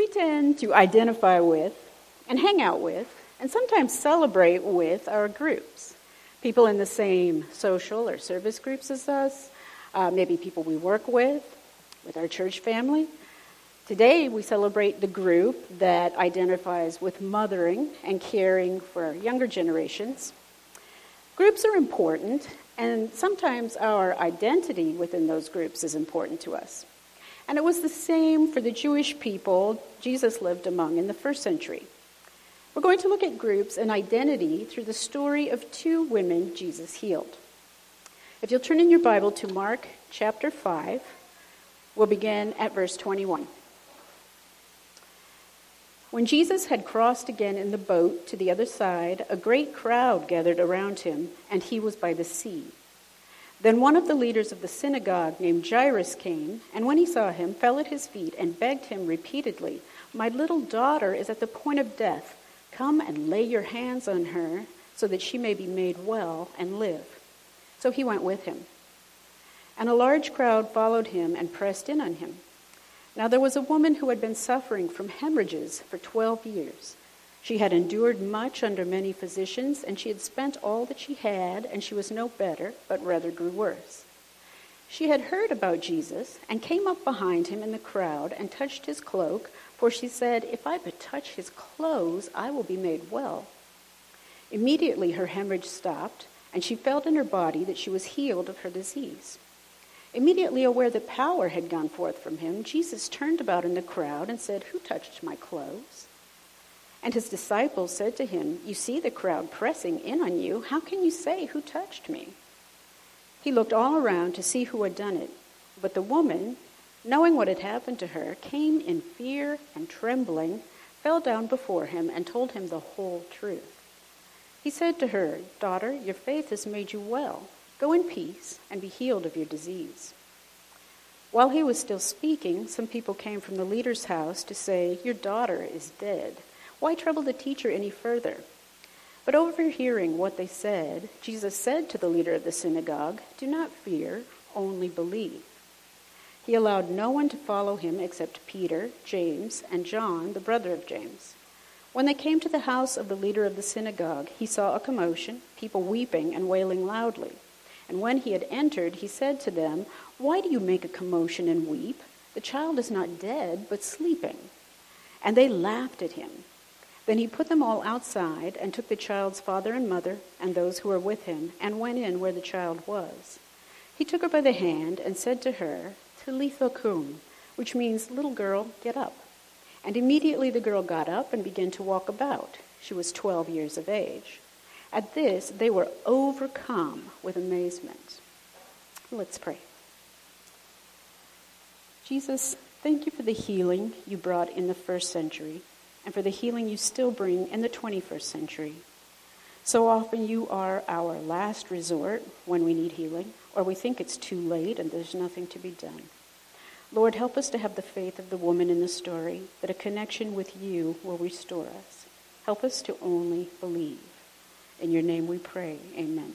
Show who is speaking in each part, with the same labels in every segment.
Speaker 1: tend to identify with and hang out with and sometimes celebrate with our groups. People in the same social or service groups as us, maybe people we work with our church family. Today we celebrate the group that identifies with mothering and caring for our younger generations. Groups are important, and sometimes our identity within those groups is important to us. And it was the same for the Jewish people Jesus lived among in the first century. We're going to look at groups and identity through the story of two women Jesus healed. If you'll turn in your Bible to Mark chapter 5, we'll begin at verse 21. When Jesus had crossed again in the boat to the other side, a great crowd gathered around him, and he was by the sea. Then one of the leaders of the synagogue named Jairus came, and when he saw him, fell at his feet and begged him repeatedly, "My little daughter is at the point of death. Come and lay your hands on her so that she may be made well and live." So he went with him. And a large crowd followed him and pressed in on him. Now there was a woman who had been suffering from hemorrhages for 12 years. She had endured much under many physicians, and she had spent all that she had, and she was no better, but rather grew worse. She had heard about Jesus and came up behind him in the crowd and touched his cloak, for she said, "If I but touch his clothes, I will be made well." Immediately her hemorrhage stopped, and she felt in her body that she was healed of her disease. Immediately aware that power had gone forth from him, Jesus turned about in the crowd and said, "Who touched my clothes?" And his disciples said to him, "You see the crowd pressing in on you. How can you say, 'Who touched me?'" He looked all around to see who had done it. But the woman, knowing what had happened to her, came in fear and trembling, fell down before him, and told him the whole truth. He said to her, "Daughter, your faith has made you well. Go in peace and be healed of your disease." While he was still speaking, some people came from the leader's house to say, "Your daughter is dead. Why trouble the teacher any further?" But overhearing what they said, Jesus said to the leader of the synagogue, "Do not fear, only believe." He allowed no one to follow him except Peter, James, and John, the brother of James. When they came to the house of the leader of the synagogue, he saw a commotion, people weeping and wailing loudly. And when he had entered, he said to them, "Why do you make a commotion and weep? The child is not dead, but sleeping." And they laughed at him. Then he put them all outside and took the child's father and mother and those who were with him and went in where the child was. He took her by the hand and said to her, "Talitha kum," which means, "Little girl, get up." And immediately the girl got up and began to walk about. She was 12 years of age. At this, they were overcome with amazement. Let's pray. Jesus, thank you for the healing you brought in the first century and for the healing you still bring in the 21st century. So often you are our last resort when we need healing, or we think it's too late and there's nothing to be done. Lord, help us to have the faith of the woman in the story, that a connection with you will restore us. Help us to only believe. In your name we pray, amen.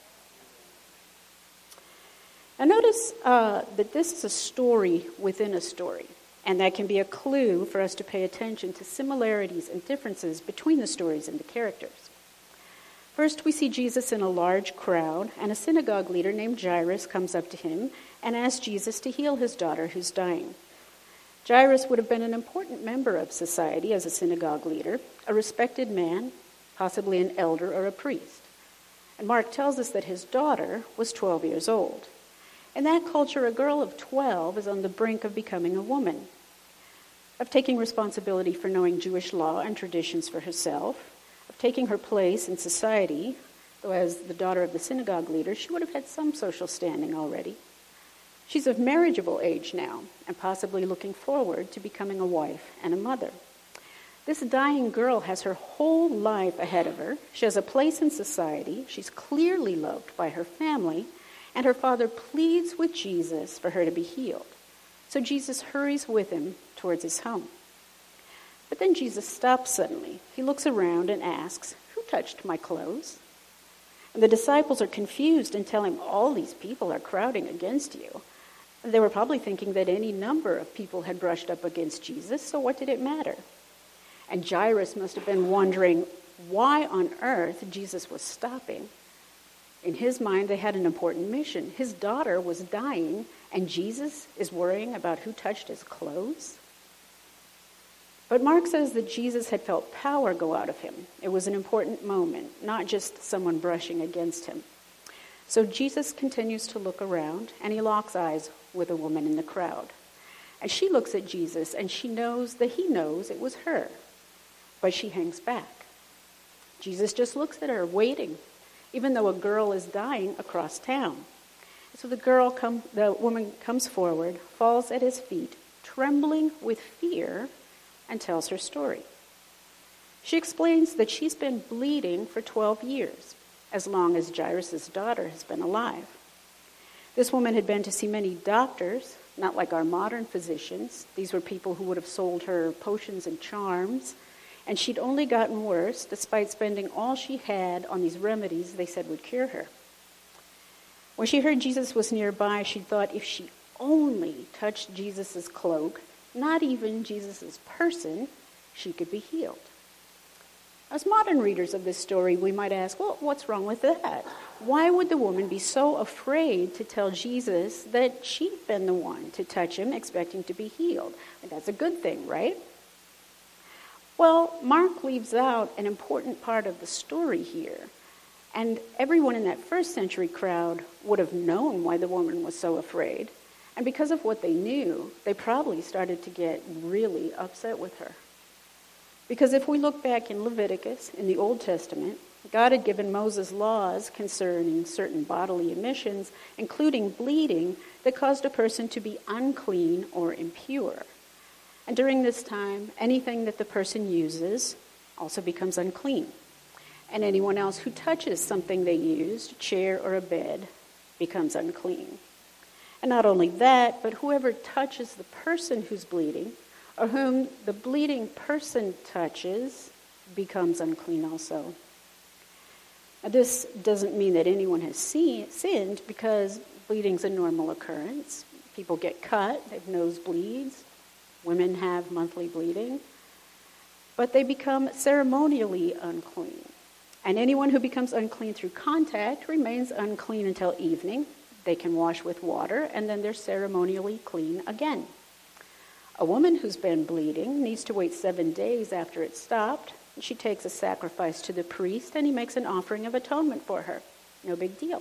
Speaker 1: Now notice that this is a story within a story, and that can be a clue for us to pay attention to similarities and differences between the stories and the characters. First, we see Jesus in a large crowd, and a synagogue leader named Jairus comes up to him and asks Jesus to heal his daughter who's dying. Jairus would have been an important member of society as a synagogue leader, a respected man, possibly an elder or a priest. And Mark tells us that his daughter was 12 years old. In that culture, a girl of 12 is on the brink of becoming a woman, of taking responsibility for knowing Jewish law and traditions for herself, of taking her place in society, though as the daughter of the synagogue leader, she would have had some social standing already. She's of marriageable age now, and possibly looking forward to becoming a wife and a mother. This dying girl has her whole life ahead of her. She has a place in society. She's clearly loved by her family, and her father pleads with Jesus for her to be healed. So Jesus hurries with him towards his home. But then Jesus stops suddenly. He looks around and asks, "Who touched my clothes?" And the disciples are confused and tell him, "All these people are crowding against you." They were probably thinking that any number of people had brushed up against Jesus, so what did it matter? And Jairus must have been wondering why on earth Jesus was stopping. In his mind, they had an important mission. His daughter was dying, and Jesus is worrying about who touched his clothes. But Mark says that Jesus had felt power go out of him. It was an important moment, not just someone brushing against him. So Jesus continues to look around, and he locks eyes with a woman in the crowd. And she looks at Jesus, and she knows that he knows it was her. But she hangs back. Jesus just looks at her, waiting, even though a girl is dying across town. So the woman comes forward, falls at his feet, trembling with fear, and tells her story. She explains that she's been bleeding for 12 years, as long as Jairus' daughter has been alive. This woman had been to see many doctors, not like our modern physicians. These were people who would have sold her potions and charms, and she'd only gotten worse despite spending all she had on these remedies they said would cure her. When she heard Jesus was nearby, she thought if she only touched Jesus' cloak, not even Jesus' person, she could be healed. As modern readers of this story, we might ask, well, what's wrong with that? Why would the woman be so afraid to tell Jesus that she'd been the one to touch him, expecting to be healed? And that's a good thing, right? Well, Mark leaves out an important part of the story here. And everyone in that first century crowd would have known why the woman was so afraid. And because of what they knew, they probably started to get really upset with her. Because if we look back in Leviticus, in the Old Testament, God had given Moses laws concerning certain bodily emissions, including bleeding, that caused a person to be unclean or impure. And during this time, anything that the person uses also becomes unclean. And anyone else who touches something they used, a chair or a bed, becomes unclean. And not only that, but whoever touches the person who's bleeding, or whom the bleeding person touches, becomes unclean also. Now, this doesn't mean that anyone has sinned, because bleeding's a normal occurrence. People get cut, they have nosebleeds, women have monthly bleeding, but they become ceremonially unclean. And anyone who becomes unclean through contact remains unclean until evening. They can wash with water, and then they're ceremonially clean again. A woman who's been bleeding needs to wait 7 days after it stopped. She takes a sacrifice to the priest, and he makes an offering of atonement for her. No big deal.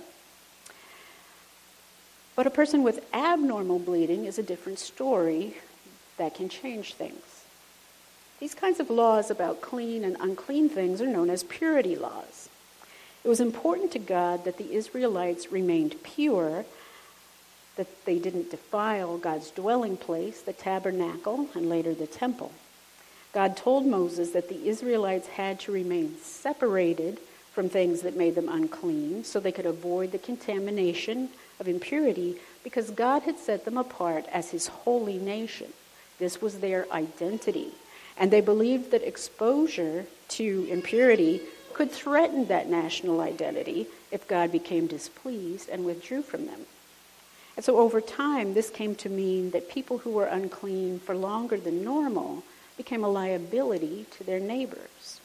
Speaker 1: But a person with abnormal bleeding is a different story that can change things. These kinds of laws about clean and unclean things are known as purity laws. It was important to God that the Israelites remained pure, that they didn't defile God's dwelling place, the tabernacle, and later the temple. God told Moses that the Israelites had to remain separated from things that made them unclean so they could avoid the contamination of impurity, because God had set them apart as his holy nation. This was their identity. And they believed that exposure to impurity could threaten that national identity if God became displeased and withdrew from them. And so over time, this came to mean that people who were unclean for longer than normal became a liability to their neighbors.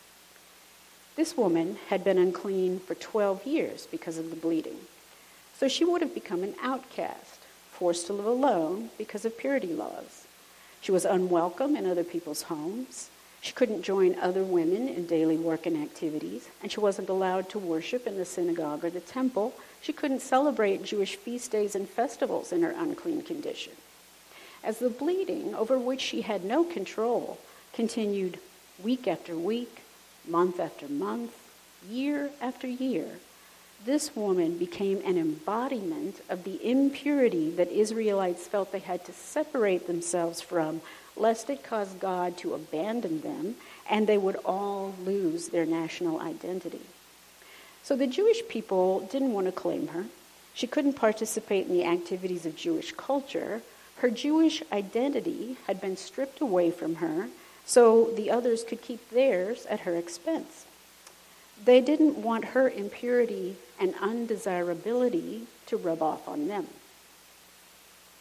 Speaker 1: This woman had been unclean for 12 years because of the bleeding. So she would have become an outcast, forced to live alone because of purity laws. She was unwelcome in other people's homes. She couldn't join other women in daily work and activities, and she wasn't allowed to worship in the synagogue or the temple. She couldn't celebrate Jewish feast days and festivals in her unclean condition. As the bleeding, over which she had no control, continued week after week, month after month, year after year, this woman became an embodiment of the impurity that Israelites felt they had to separate themselves from, lest it cause God to abandon them, and they would all lose their national identity. So the Jewish people didn't want to claim her. She couldn't participate in the activities of Jewish culture. Her Jewish identity had been stripped away from her, so the others could keep theirs at her expense. They didn't want her impurity and undesirability to rub off on them.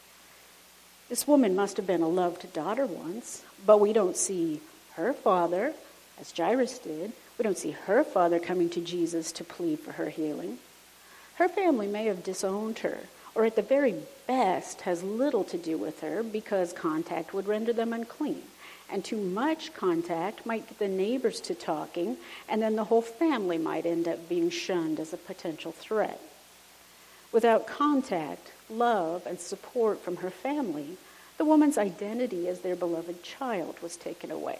Speaker 1: This woman must have been a loved daughter once, but we don't see her father, as Jairus did. We don't see her father coming to Jesus to plead for her healing. Her family may have disowned her, or at the very best has little to do with her because contact would render them unclean. And too much contact might get the neighbors to talking, and then the whole family might end up being shunned as a potential threat. Without contact, love, and support from her family, the woman's identity as their beloved child was taken away.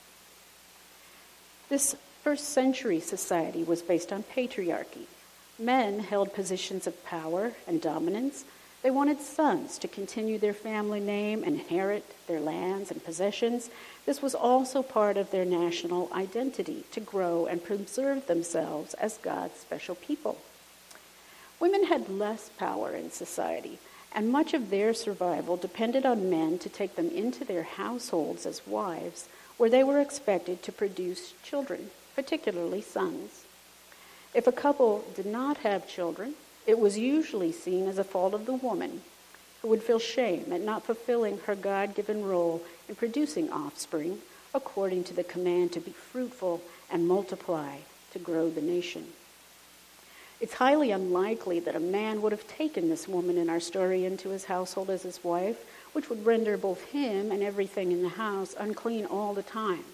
Speaker 1: This first century society was based on patriarchy. Men held positions of power and dominance. They wanted sons to continue their family name and inherit their lands and possessions. This was also part of their national identity, to grow and preserve themselves as God's special people. Women had less power in society, and much of their survival depended on men to take them into their households as wives, where they were expected to produce children, particularly sons. If a couple did not have children, it was usually seen as a fault of the woman, who would feel shame at not fulfilling her God-given role in producing offspring, according to the command to be fruitful and multiply to grow the nation. It's highly unlikely that a man would have taken this woman in our story into his household as his wife, which would render both him and everything in the house unclean all the time.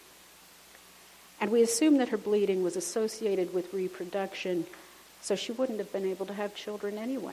Speaker 1: And we assume that her bleeding was associated with reproduction, so she wouldn't have been able to have children anyway.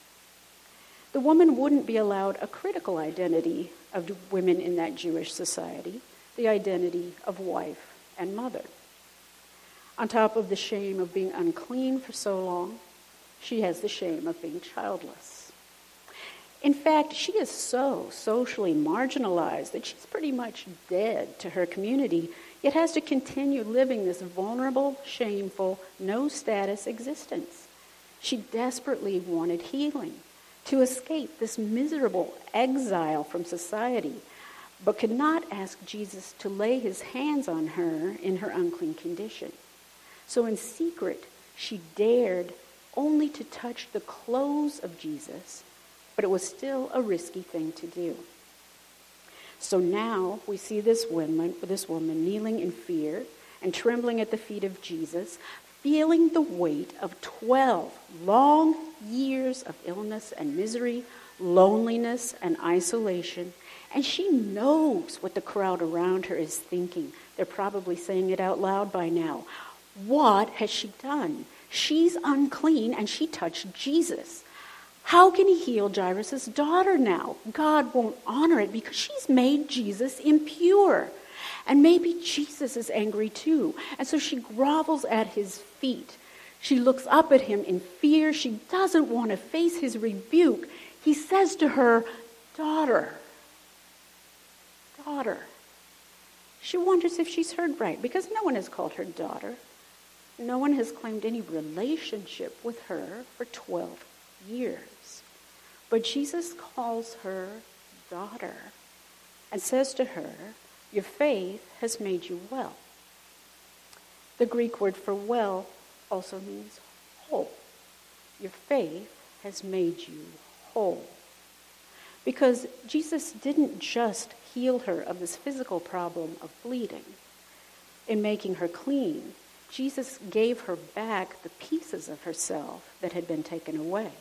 Speaker 1: The woman wouldn't be allowed a critical identity of women in that Jewish society, the identity of wife and mother. On top of the shame of being unclean for so long, she has the shame of being childless. In fact, she is so socially marginalized that she's pretty much dead to her community, yet has to continue living this vulnerable, shameful, no-status existence. She desperately wanted healing, to escape this miserable exile from society, but could not ask Jesus to lay his hands on her in her unclean condition. So in secret, she dared only to touch the clothes of Jesus, but it was still a risky thing to do. So now we see this woman kneeling in fear and trembling at the feet of Jesus, feeling the weight of 12 long years of illness and misery, loneliness and isolation. And she knows what the crowd around her is thinking. They're probably saying it out loud by now. What has she done? She's unclean and she touched Jesus. How can he heal Jairus' daughter now? God won't honor it because she's made Jesus impure. And maybe Jesus is angry too. And so she grovels at his feet. She looks up at him in fear. She doesn't want to face his rebuke. He says to her, "Daughter, daughter." She wonders if she's heard right, because no one has called her daughter. No one has claimed any relationship with her for 12 years. But Jesus calls her daughter and says to her, "Your faith has made you well." The Greek word for well also means whole. Your faith has made you whole. Because Jesus didn't just heal her of this physical problem of bleeding. In making her clean, Jesus gave her back the pieces of herself that had been taken away.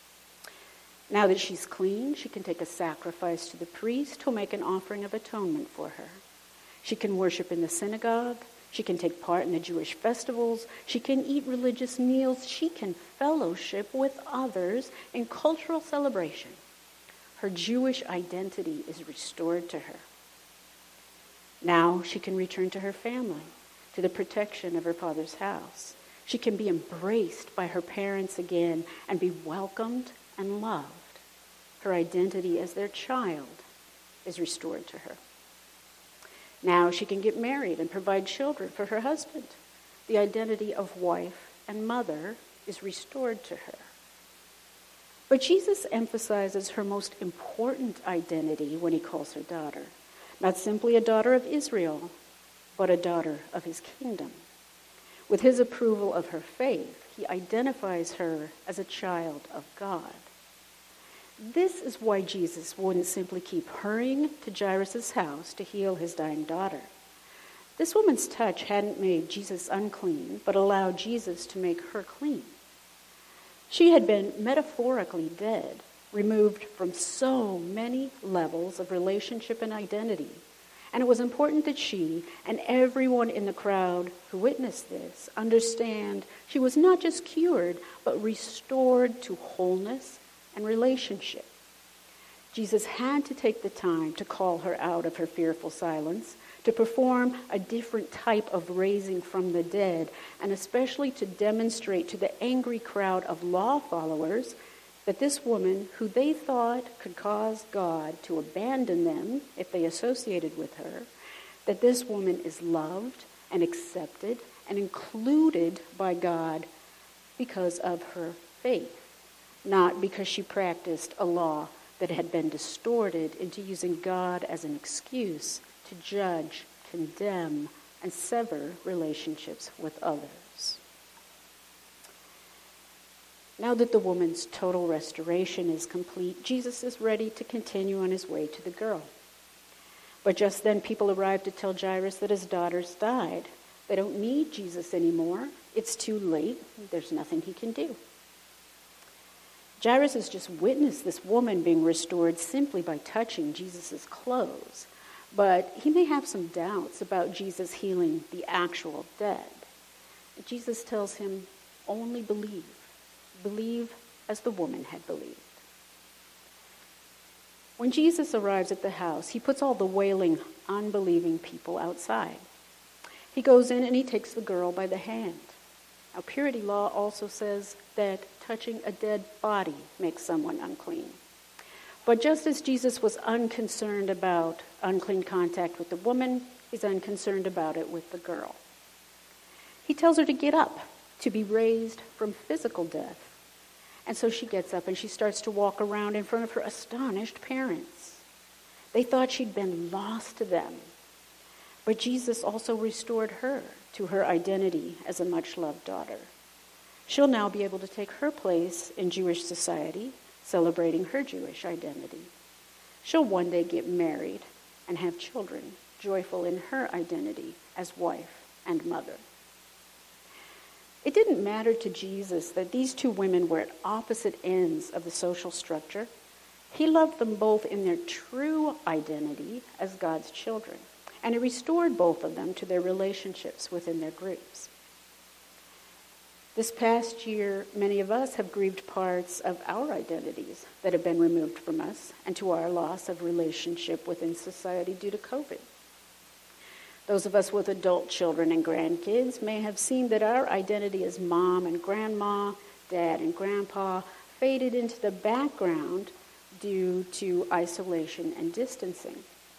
Speaker 1: Now that she's clean, she can take a sacrifice to the priest who'll make an offering of atonement for her. She can worship in the synagogue. She can take part in the Jewish festivals. She can eat religious meals. She can fellowship with others in cultural celebration. Her Jewish identity is restored to her. Now she can return to her family, to the protection of her father's house. She can be embraced by her parents again and be welcomed and loved. Her identity as their child is restored to her. Now she can get married and provide children for her husband. The identity of wife and mother is restored to her. But Jesus emphasizes her most important identity when he calls her daughter. Not simply a daughter of Israel, but a daughter of his kingdom. With his approval of her faith, he identifies her as a child of God. This is why Jesus wouldn't simply keep hurrying to Jairus' house to heal his dying daughter. This woman's touch hadn't made Jesus unclean, but allowed Jesus to make her clean. She had been metaphorically dead, removed from so many levels of relationship and identity. And it was important that she and everyone in the crowd who witnessed this understand she was not just cured, but restored to wholeness and relationship. Jesus had to take the time to call her out of her fearful silence, to perform a different type of raising from the dead, and especially to demonstrate to the angry crowd of law followers that this woman, who they thought could cause God to abandon them if they associated with her, that this woman is loved and accepted and included by God because of her faith, not because she practiced a law that had been distorted into using God as an excuse to judge, condemn, and sever relationships with others. Now that the woman's total restoration is complete, Jesus is ready to continue on his way to the girl. But just then people arrive to tell Jairus that his daughter's died. They don't need Jesus anymore. It's too late. There's nothing he can do. Jairus has just witnessed this woman being restored simply by touching Jesus' clothes. But he may have some doubts about Jesus healing the actual dead. Jesus tells him, only believe. Believe as the woman had believed. When Jesus arrives at the house, he puts all the wailing, unbelieving people outside. He goes in and he takes the girl by the hand. Now, purity law also says that touching a dead body makes someone unclean. But just as Jesus was unconcerned about unclean contact with the woman, he's unconcerned about it with the girl. He tells her to get up, to be raised from physical death. And so she gets up and she starts to walk around in front of her astonished parents. They thought she'd been lost to them. But Jesus also restored her to her identity as a much-loved daughter. She'll now be able to take her place in Jewish society, celebrating her Jewish identity. She'll one day get married and have children, joyful in her identity as wife and mother. It didn't matter to Jesus that these two women were at opposite ends of the social structure. He loved them both in their true identity as God's children, and he restored both of them to their relationships within their groups. This past year, many of us have grieved parts of our identities that have been removed from us and to our loss of relationship within society due to COVID. Those of us with adult children and grandkids may have seen that our identity as mom and grandma, dad and grandpa faded into the background due to isolation and distancing.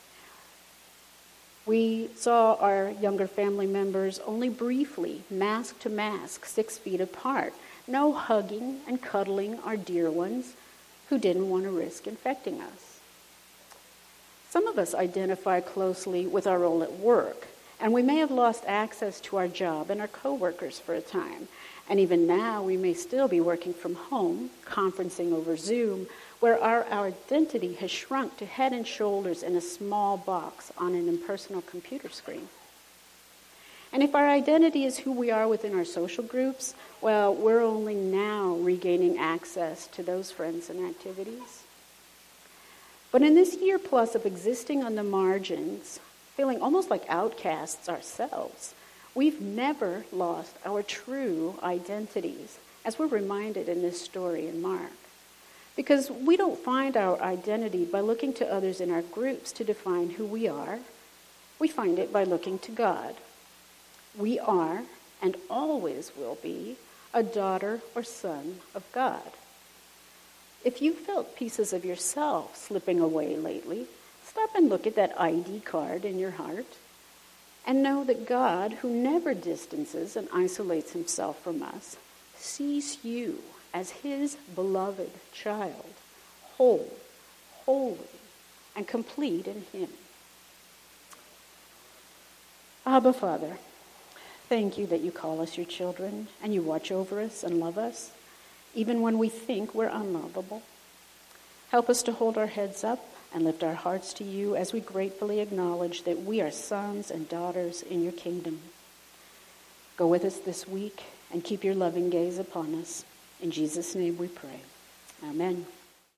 Speaker 1: We saw our younger family members only briefly, mask to mask, 6 feet apart. No hugging and cuddling our dear ones who didn't want to risk infecting us. Some of us identify closely with our role at work, and we may have lost access to our job and our coworkers for a time. And even now, we may still be working from home, conferencing over Zoom, where our identity has shrunk to head and shoulders in a small box on an impersonal computer screen. And if our identity is who we are within our social groups, well, we're only now regaining access to those friends and activities. But in this year plus of existing on the margins, feeling almost like outcasts ourselves, we've never lost our true identities, as we're reminded in this story in Mark. Because we don't find our identity by looking to others in our groups to define who we are. We find it by looking to God. We are, and always will be, a daughter or son of God. If you've felt pieces of yourself slipping away lately, stop and look at that ID card in your heart and know that God, who never distances and isolates himself from us, sees you as his beloved child, whole, holy, and complete in him. Abba, Father, thank you that you call us your children and you watch over us and love us, even when we think we're unlovable. Help us to hold our heads up and lift our hearts to you as we gratefully acknowledge that we are sons and daughters in your kingdom. Go with us this week and keep your loving gaze upon us. In Jesus' name we pray. Amen.